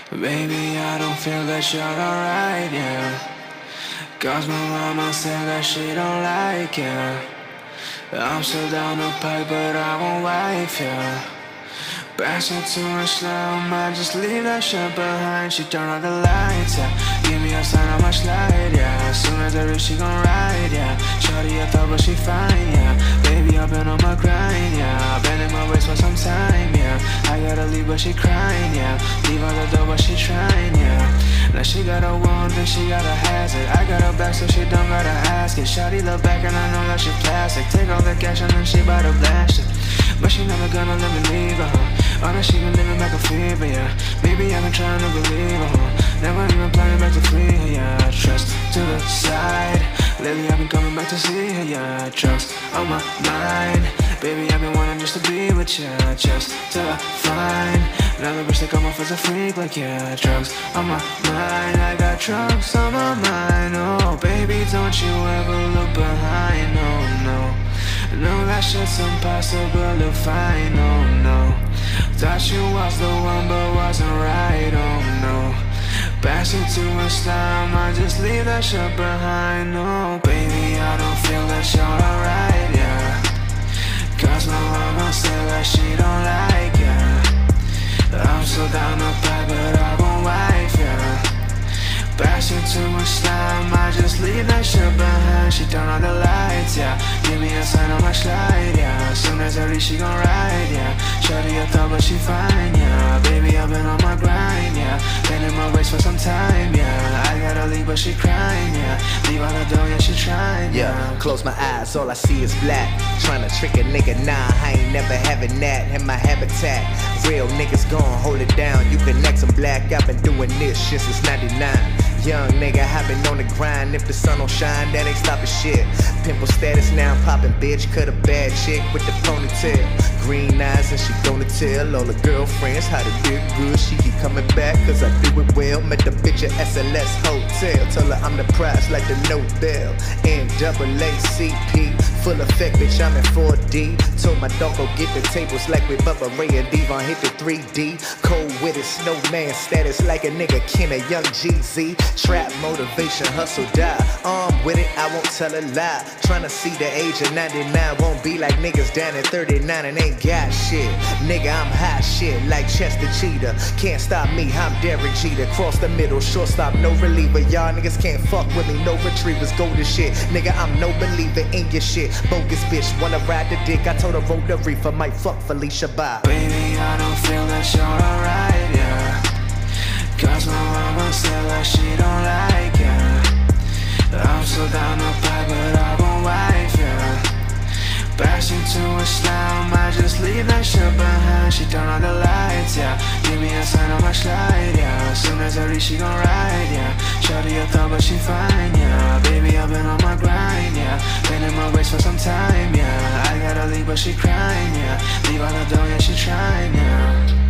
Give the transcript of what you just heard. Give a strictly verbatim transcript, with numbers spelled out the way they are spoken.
Baby, I don't feel that you're alright, yeah. Cause my mama said that she don't like you, yeah. I'm so down to pipe, but I won't wife, yeah. Passing too much now, might just leave that shit behind. She turn on the lights, yeah. Give me a sign of my slide, yeah. As soon as I reach, she gon' ride, yeah. Shorty, I thought, but she fine, yeah. Baby, I've been on my grind, yeah. I've been in my waist for some time, yeah. I gotta leave, but she crying, yeah. Leave out the door, but she trying, yeah. Now she got a wound, then she got a hazard. I got her back, so she don't gotta ask it. Shawty look back, and I know that she plastic. Take all the cash, and then she bout to blast it. But she never gonna let me leave her, huh? Oh, now she been living back a fever, yeah. Maybe I've been trying to believe her, huh? Never even planning back to free her, yeah. Trust to the side. Lately I've been coming back to see her, yeah. Drugs on my mind. Baby, I've been wanting just to be with you, just to find another bitch that come off as a freak, like, yeah. Drugs on my mind. I got drugs on my mind. Oh, baby, don't you ever look behind, oh no. No, that shit's impossible to find, oh no. Thought you was the one but wasn't right, oh no. Passing too much time, I just leave that shit behind, oh. Baby, I don't feel that you're alright, yeah. Cause my mama said that she don't like ya, yeah. I'm so down to fight, but I won't wife, yeah. Passing too much time, I just leave that shit behind. She turn on the lights, yeah. Give me a sign on my slide, yeah. As soon as I reach, she gon' ride, yeah. Shorty a thought, but she fine, yeah. Baby, I've been on my grind, yeah. Been in my waist for some time, yeah. I gotta leave, but she crying, yeah. Leave out the door, yeah, she trying, yeah. Yeah, close my eyes, all I see is black. Tryna trick a nigga, nah, I ain't never having that in my habitat. Real niggas gon' hold it down. You can X them black, I've been doing this shit since ninety-nine. Young nigga, I been on the grind. If the sun don't shine, that ain't stopping shit. Pimple status, now I'm popping, bitch. Cut a bad chick with the ponytail. Green eyes and she gonna tell all her girlfriends how to do good. She keep coming back cause I do it well. Met the bitch at S L S Hotel. Tell her I'm the prize like the Nobel. N double A C P. Full effect, bitch, I'm in four D. Told my dog go get the tables like with Bubba Ray and Devon. Hit the three D. Cold with it, snowman status like a nigga Ken, a young G Z. Trap, motivation, hustle, die. Armed with it, I won't tell a lie. Tryna see the age of ninety-nine. Won't be like niggas down at thirty-nine and ain't got shit. Nigga, I'm hot shit like Chester Cheetah. Can't stop me, I'm Derek Jeter. Cross the middle, shortstop, no reliever. Y'all niggas can't fuck with me, no retrievers. Go to shit. Nigga, I'm no believer in your shit. Bogus bitch, wanna ride the dick. I told her roll the reefer, might fuck Felicia, bye. Baby, I don't feel that you're alright, yeah. Cause my mama said that she don't like ya, yeah. I'm so down to fight, but I won't wife, yeah. Passing too much time, I just leave that shit behind. She turn on the lights, yeah. Give me a sign on my slide, yeah. As soon as I reach, she gon' ride, yeah. Shorty a thought, but she fine, yeah. Baby, I've been on my grind, yeah. Been in my waist for some time, yeah. I gotta leave, but she crying, yeah. Leave out the door, yeah, she trying, yeah.